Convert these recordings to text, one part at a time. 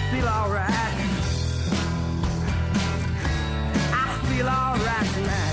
feel alright. I feel alright tonight.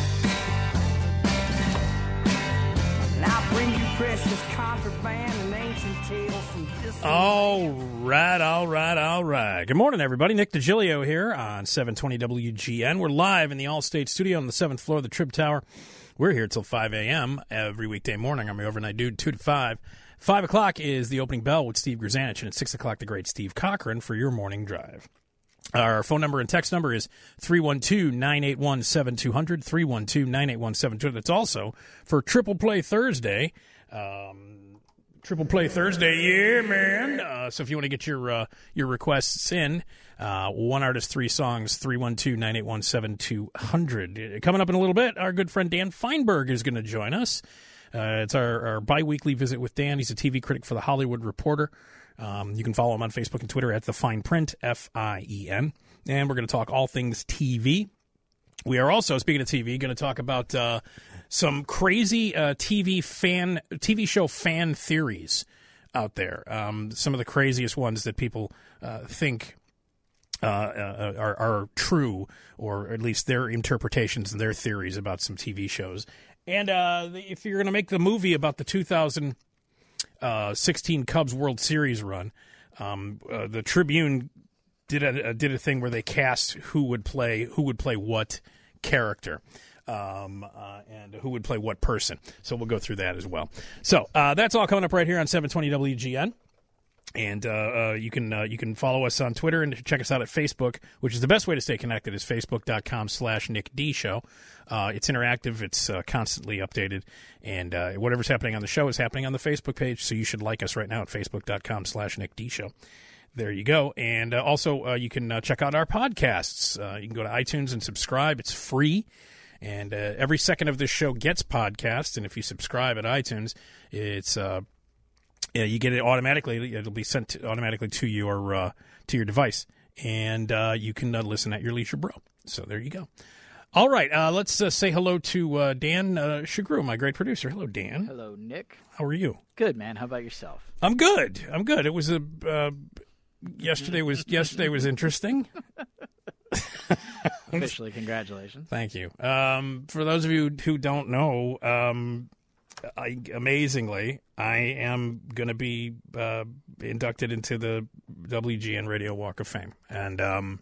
And I'll bring you precious contraband and ancient tales from distant. All right. Good morning, everybody. Nick DiGilio here on 720 WGN. We're live in the Allstate studio on the 7th floor of the Trib Tower. We're here till 5 a.m. every weekday morning. I'm your overnight dude, 2 to 5. 5 o'clock is the opening bell with Steve Grzanich, and at 6 o'clock, the great Steve Cochran for your morning drive. Our phone number and text number is 312-981-7200, 312-981-7200. It's also for Triple Play Thursday. Triple Play Thursday, yeah, man. So if you want to get your requests in, one artist, 3 songs, 312-981-7200. Coming up in a little bit, our good friend Dan Feinberg is going to join us. It's our bi-weekly visit with Dan. He's a TV critic for The Hollywood Reporter. You can follow him on Facebook and Twitter at The Fine Print, F-I-E-N. And we're going to talk all things TV. We are also, speaking of TV, going to talk about some crazy TV show fan theories out there. Some of the craziest ones that people think are true, or at least their interpretations and their theories about some TV shows. And if you're going to make the movie about the 2016 Cubs World Series run, the Tribune did a thing where they cast who would play what character, and who would play what person. So we'll go through that as well. So that's all coming up right here on 720 WGN. And you can follow us on Twitter and check us out at Facebook, which is the best way to stay connected, is facebook.com/NickD Show. It's interactive. It's constantly updated. And whatever's happening on the show is happening on the Facebook page, so you should like us right now at facebook.com/NickD Show. There you go. And also you can check out our podcasts. You can go to iTunes and subscribe. It's free. And every second of this show gets podcast. And if you subscribe at iTunes, it's you get it automatically. It'll be sent automatically to your device, and you can listen at your leisure, bro. So there you go. All right, let's say hello to Dan Shagru, my great producer. Hello, Dan. Hello, Nick. How are you? Good, man. How about yourself? I'm good. It was yesterday was interesting. Officially, congratulations. Thank you. For those of you who don't know, amazingly, I am going to be inducted into the WGN Radio Walk of Fame, and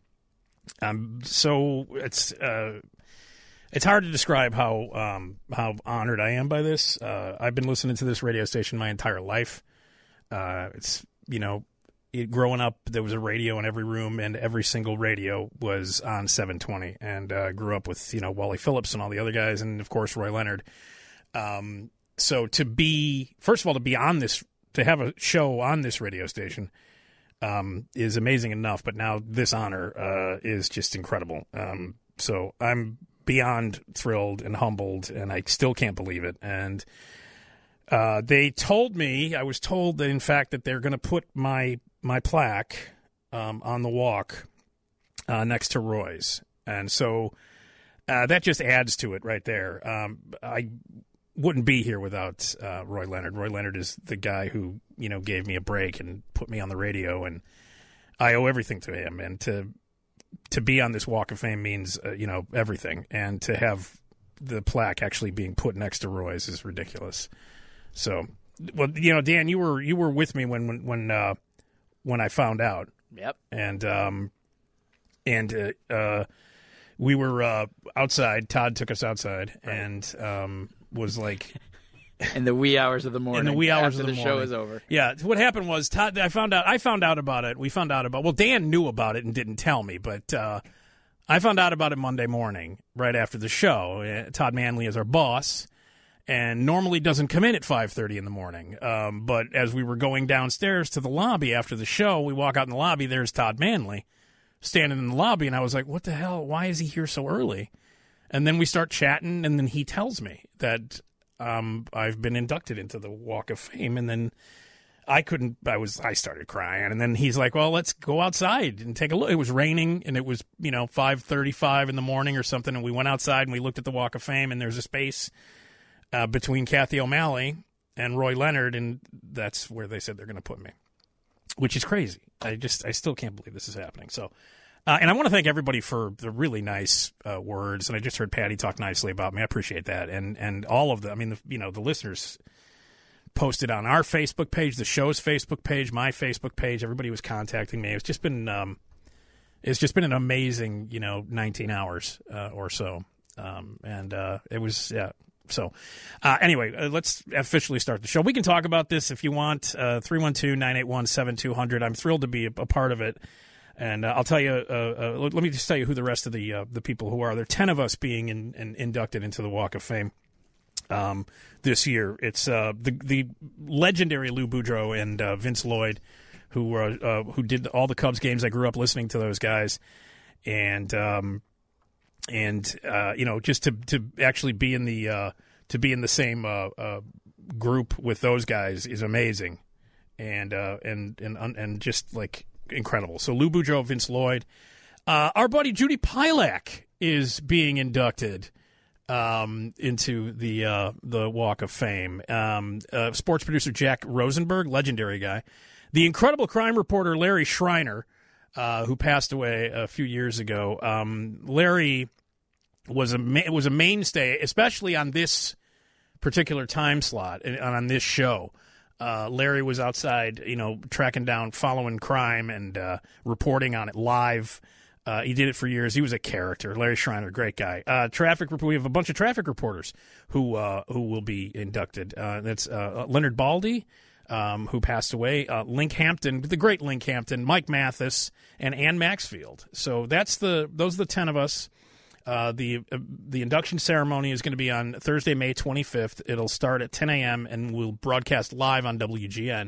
it's hard to describe how honored I am by this. I've been listening to this radio station my entire life. Growing up, there was a radio in every room, and every single radio was on 720. And grew up with Wally Phillips and all the other guys, and of course Roy Leonard. So to be on this, to have a show on this radio station, is amazing enough. But now this honor is just incredible. So I'm beyond thrilled and humbled, and I still can't believe it. And I was told that in fact that they're going to put my plaque on the walk next to Roy's, and so that just adds to it right there. I wouldn't be here without Roy Leonard. Roy Leonard is the guy who gave me a break and put me on the radio, and I owe everything to him. And to be on this Walk of Fame means everything, and to have the plaque actually being put next to Roy's is ridiculous. So, well, Dan, you were with me when I found out. Yep. And we were outside. Todd took us outside, right, and was like, in the wee hours of the morning. In the wee hours of the morning. show is over. Yeah. What happened was Todd. I found out about it. We found out about. Well, Dan knew about it and didn't tell me, but I found out about it Monday morning, right after the show. Todd Manley is our boss, and normally doesn't come in at 5:30 in the morning. But as we were going downstairs to the lobby after the show, we walk out in the lobby. There's Todd Manley standing in the lobby, and I was like, "What the hell? Why is he here so early?" And then we start chatting, and then he tells me that I've been inducted into the Walk of Fame, and then I started crying, and then he's like, "Well, let's go outside and take a look." It was raining, and it was 5:35 in the morning or something, and we went outside and we looked at the Walk of Fame, and there's a space between Kathy O'Malley and Roy Leonard, and that's where they said they're going to put me. which is crazy. I still can't believe this is happening. So, and I want to thank everybody for the really nice words. And I just heard Patty talk nicely about me. I appreciate that. And all of the, I mean, the listeners posted on our Facebook page, the show's Facebook page, my Facebook page. Everybody was contacting me. It's just been an amazing, 19 hours or so. And it was, yeah. So anyway, let's officially start the show. We can talk about this if you want. 312-981-7200. I'm thrilled to be a part of it. And I'll tell you, let me just tell you who the rest of the people who are. There are 10 of us being inducted into the Walk of Fame this year. It's the legendary Lou Boudreau and Vince Lloyd, who did all the Cubs games. I grew up listening to those guys, and just to actually be in the same group with those guys is amazing, and just like incredible. So Lou Boudreau, Vince Lloyd, our buddy Judy Pilak is being inducted into the Walk of Fame. Sports producer Jack Rosenberg, legendary guy. The incredible crime reporter Larry Schreiner, who passed away a few years ago. Larry was a mainstay, especially on this particular time slot and on this show. Larry was outside, tracking down, following crime and reporting on it live. He did it for years. He was a character. Larry Schreiner, great guy. We have a bunch of traffic reporters who will be inducted. That's Leonard Baldy, who passed away. Link Hampton, the great Link Hampton, Mike Mathis, and Ann Maxfield. So those are the 10 of us. The induction ceremony is going to be on Thursday, May 25th. It'll start at 10 a.m. and we'll broadcast live on WGN.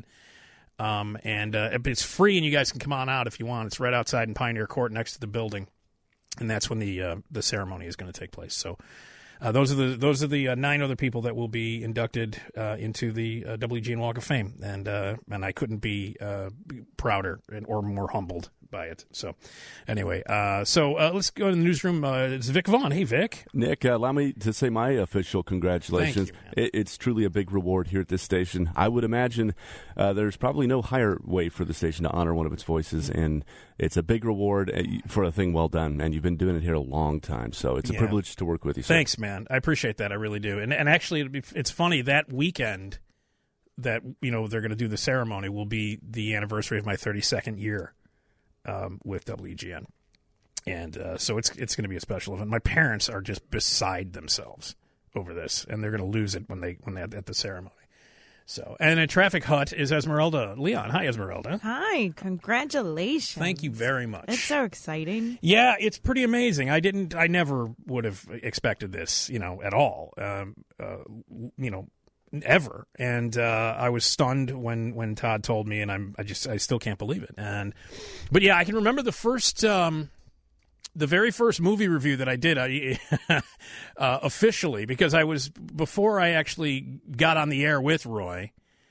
It's free, and you guys can come on out if you want. It's right outside in Pioneer Court next to the building, and that's when the ceremony is going to take place. So those are the 9 other people that will be inducted into the WGN Walk of Fame, and I couldn't be prouder or more humbled by it. So anyway, let's go to the newsroom. It's Vic Vaughn. Hey, Vic. Nick, allow me to say my official congratulations. Thank you, it's truly a big reward here at this station. I would imagine there's probably no higher way for the station to honor one of its voices, and it's a big reward for a thing well done, and you've been doing it here a long time, so it's a privilege to work with you, sir. Thanks, man. I appreciate that. I really do. And actually, it's funny, that weekend that they're going to do the ceremony will be the anniversary of my 32nd year with WGN, and so it's going to be a special event. My parents are just beside themselves over this, and they're going to lose it when they're at the ceremony. So, and in Traffic Hut is Esmeralda Leon. Hi, Esmeralda. Hi, congratulations. Thank you very much. It's so exciting. Yeah, it's pretty amazing. I never would have expected this, at all, ever. And I was stunned when Todd told me, and I still can't believe it. But yeah, I can remember the very first movie review that I did officially, because before I actually got on the air with Roy.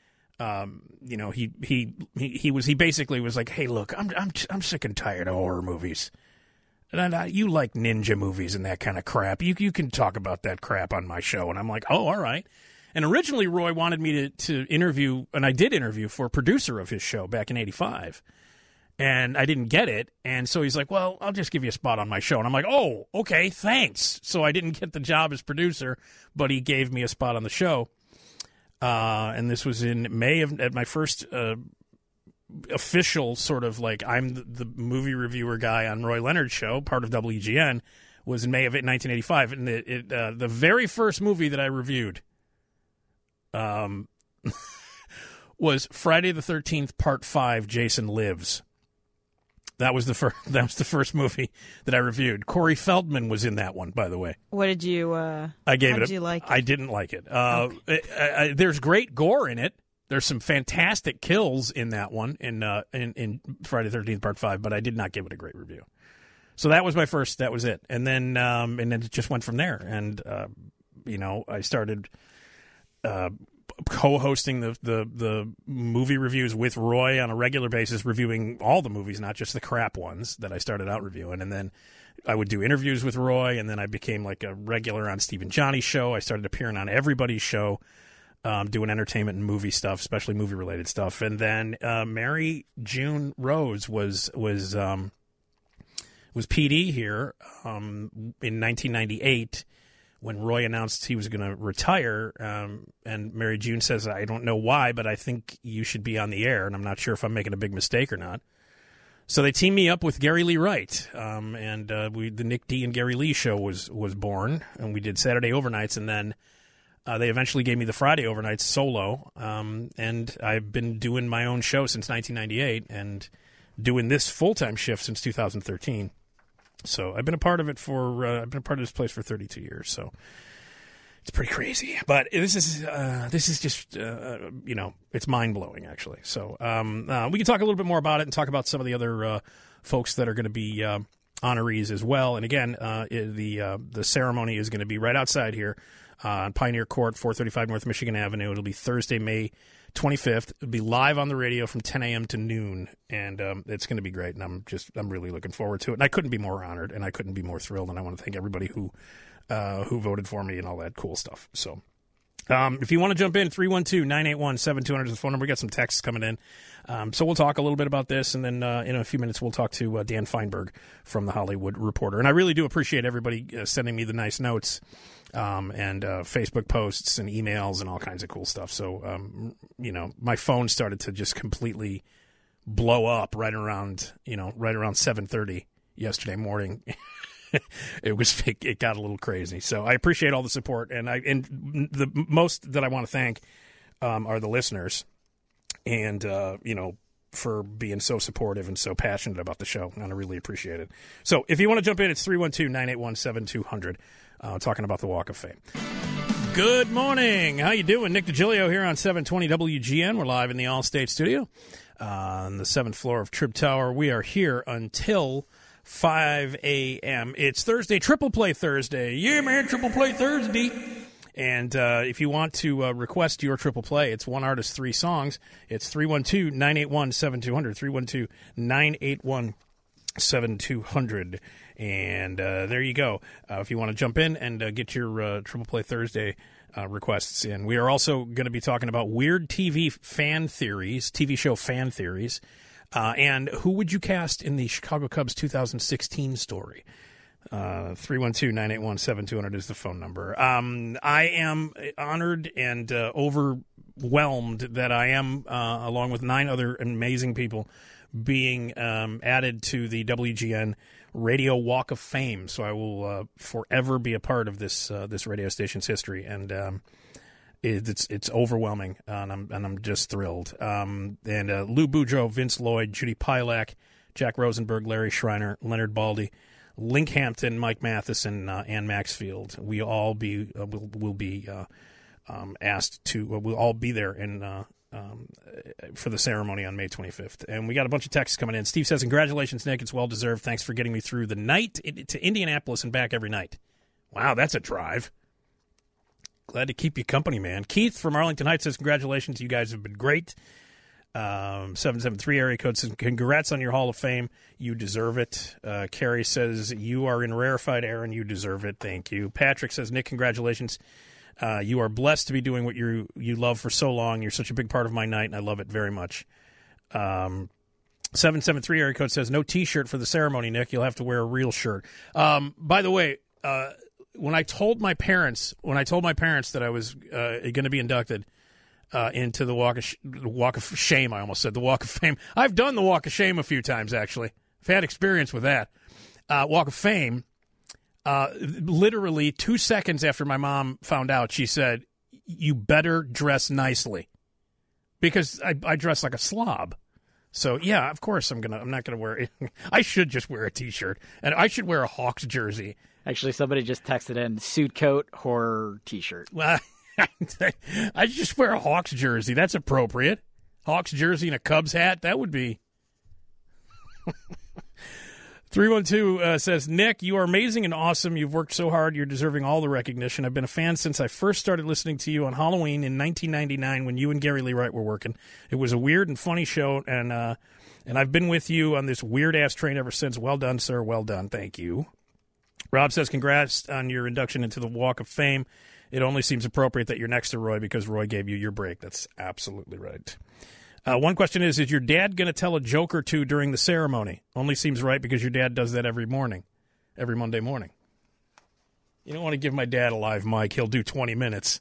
He basically was like, "Hey, look, I'm sick and tired of horror movies, and you like ninja movies and that kind of crap. You can talk about that crap on my show." And I'm like, "Oh, all right." And originally, Roy wanted me to interview, and I did interview for a producer of his show back in '85. And I didn't get it, and so he's like, "Well, I'll just give you a spot on my show." And I'm like, "Oh, okay, thanks." So I didn't get the job as producer, but he gave me a spot on the show. And this was in May at my first official sort of like I'm the movie reviewer guy on Roy Leonard's show, part of WGN, was in May of 1985. And the very first movie that I reviewed was Friday the 13th, Part 5, Jason Lives. That was the first movie that I reviewed. Corey Feldman was in that one, by the way. What did you? I gave Did you like it? I didn't like it. Okay. There's great gore in it. There's some fantastic kills in that one in Friday the 13th Part 5, but I did not give it a great review. So that was my first. That was it, and then it just went from there. And I started co-hosting the movie reviews with Roy on a regular basis, reviewing all the movies, not just the crap ones that I started out reviewing. And then I would do interviews with Roy, and then I became like a regular on Steve and Johnny's show. I started appearing on everybody's show. doing entertainment and movie stuff, especially movie-related stuff. And then Mary June Rose was PD here in 1998 when Roy announced he was going to retire. And Mary June says, I don't know why, but I think you should be on the air, and I'm not sure if I'm making a big mistake or not. So they teamed me up with Gary Lee Wright, and the Nick D and Gary Lee show was born, and we did Saturday overnights, and then they eventually gave me the Friday overnights solo, and I've been doing my own show since 1998 and doing this full-time shift since 2013. So I've been a part of it I've been a part of this place for 32 years, so it's pretty crazy. But this is just, it's mind-blowing, actually. So we can talk a little bit more about it and talk about some of the other folks that are going to be honorees as well. And again, the ceremony is going to be right outside here on Pioneer Court, 435 North Michigan Avenue. It'll be Thursday, May 25th. It'll be live on the radio from 10 a.m. to noon, and it's going to be great. And I'm really looking forward to it. And I couldn't be more honored, and I couldn't be more thrilled. And I want to thank everybody who voted for me and all that cool stuff. So if you want to jump in, 312-981-7200 is the phone number. We got some texts coming in. So we'll talk a little bit about this, and then in a few minutes we'll talk to Dan Feinberg from The Hollywood Reporter. And I really do appreciate everybody sending me the nice notes and Facebook posts and emails and all kinds of cool stuff. So, my phone started to just completely blow up right around 7:30 yesterday morning. It got a little crazy. So I appreciate all the support, and the most that I want to thank are the listeners, and for being so supportive and so passionate about the show, and I really appreciate it. So if you want to jump in, it's 312-981-7200, talking about the Walk of Fame. Good morning. How you doing? Nick DiGilio here on 720 WGN. We're live in the Allstate studio on the 7th floor of Trib Tower. We are here until 5 a.m. It's Thursday, Triple Play Thursday. Yeah, man, Triple Play Thursday. And if you want to request your Triple Play, it's one artist, 3 songs. It's 312-981-7200, 312-981-7200. And there you go. If you want to jump in and get your Triple Play Thursday requests in. We are also going to be talking about weird TV show fan theories. And who would you cast in the Chicago Cubs 2016 story? 312-981-7200 is the phone number. I am honored and overwhelmed that I am, along with 9 other amazing people, being added to the WGN Radio Walk of Fame. So I will forever be a part of this radio station's history, and it's overwhelming, and I'm just thrilled. And Lou Boudreau, Vince Lloyd, Judy Pilak, Jack Rosenberg, Larry Schreiner, Leonard Baldy, Link Hampton, Mike Matheson, Ann Maxfield. We all will be asked to. We'll all be there for the ceremony on May 25th. And we got a bunch of texts coming in. Steve says, "Congratulations, Nick. It's well deserved. Thanks for getting me through the night to Indianapolis and back every night." Wow, that's a drive. Glad to keep you company, man. Keith from Arlington Heights says, "Congratulations, you guys have been great." 773 area code says, "Congrats on your Hall of Fame. You deserve it." Carrie says, "You are in rarefied air and you deserve it. Thank you." Patrick says, "Nick, congratulations. You are blessed to be doing what you love for so long. You're such a big part of my night, and I love it very much." 773 area code says, "No T-shirt for the ceremony, Nick. You'll have to wear a real shirt." By the way, when I told my parents that I was going to be inducted into the Walk of Shame, I almost said the Walk of Fame. I've done the Walk of Shame a few times, actually. I've had experience with that. Walk of Fame, literally 2 seconds after my mom found out, she said, "You better dress nicely," because I dress like a slob. So yeah, of course I'm not gonna wear it. I should just wear a T-shirt, and I should wear a Hawks jersey. Actually, somebody just texted in suit coat, horror T-shirt. Well, I just wear a Hawks jersey. That's appropriate. Hawks jersey and a Cubs hat. That would be. 312 says, "Nick, you are amazing and awesome. You've worked so hard. You're deserving all the recognition. I've been a fan since I first started listening to you on Halloween in 1999 when you and Gary Lee Wright were working. It was a weird and funny show, and I've been with you on this weird-ass train ever since. Well done, sir. Well done. Thank you." Rob says, "Congrats on your induction into the Walk of Fame. It only seems appropriate that you're next to Roy because Roy gave you your break. That's absolutely right. One question is your dad going to tell a joke or two during the ceremony? Only seems right because your dad does that every Monday morning. You don't want to give my dad a live mic. He'll do 20 minutes.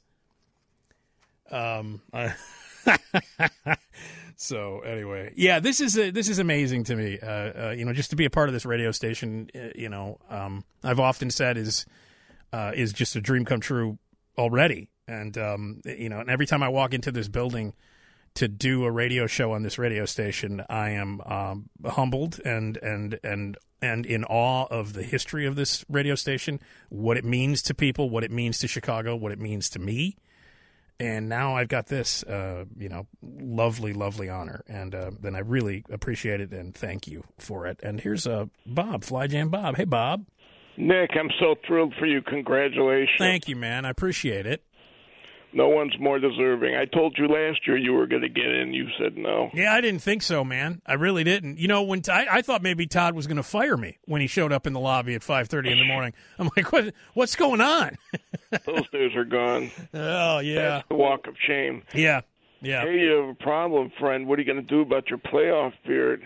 So anyway, yeah, this is amazing to me. Just to be a part of this radio station, I've often said is just a dream come true already. And and every time I walk into this building to do a radio show on this radio station, I am humbled and in awe of the history of this radio station, what it means to people, what it means to Chicago, what it means to me. And now I've got this, lovely, lovely honor. And then I really appreciate it and thank you for it. And here's Bob, Fly Jam Bob. Hey, Bob. Nick, I'm so thrilled for you. Congratulations. Thank you, man. I appreciate it. No one's more deserving. I told you last year you were going to get in. You said no. Yeah, I didn't think so, man. I really didn't. You know, when I thought maybe Todd was going to fire me when he showed up in the lobby at 5:30 in the morning. I'm like, what's going on? Those days are gone. Oh, yeah. That's the walk of shame. Yeah. Hey, you have a problem, friend. What are you going to do about your playoff beard?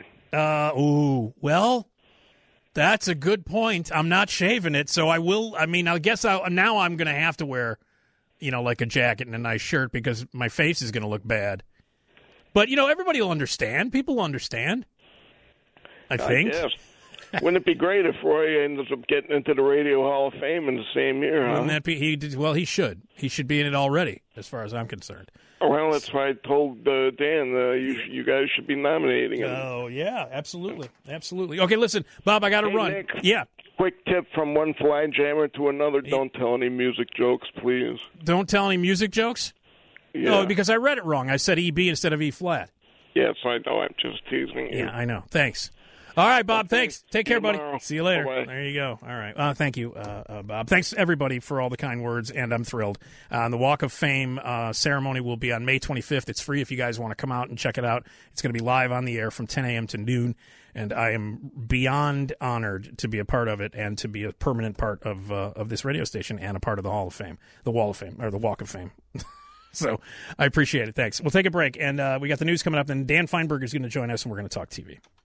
Well, that's a good point. I'm not shaving it, so I will. I mean, I guess now I'm going to have to wear, like a jacket and a nice shirt because my face is going to look bad. But, everybody will understand. People will understand, I think. Yes. Wouldn't it be great if Roy ends up getting into the Radio Hall of Fame in the same year, huh? Wouldn't that be? He should. He should be in it already, as far as I'm concerned. Well, that's why I told Dan you guys should be nominating him. Oh, yeah, absolutely. Absolutely. Okay, listen, Bob, I got to run. Nick, yeah. Quick tip from one fly jammer to another. Don't tell any music jokes, please. Don't tell any music jokes? Yeah. Oh, because I read it wrong. I said EB instead of E flat. Yes, I know. I'm just teasing you. Yeah, I know. Thanks. All right, Bob, thanks. Take care, buddy. Tomorrow. See you later. Bye-bye. There you go. All right. Thank you, Bob. Thanks, everybody, for all the kind words, and I'm thrilled. The Walk of Fame ceremony will be on May 25th. It's free if you guys want to come out and check it out. It's going to be live on the air from 10 a.m. to noon, and I am beyond honored to be a part of it and to be a permanent part of this radio station and a part of the Hall of Fame, the Wall of Fame, or the Walk of Fame. So I appreciate it. Thanks. We'll take a break, and we got the news coming up, and Dan Feinberg is going to join us, and we're going to talk TV.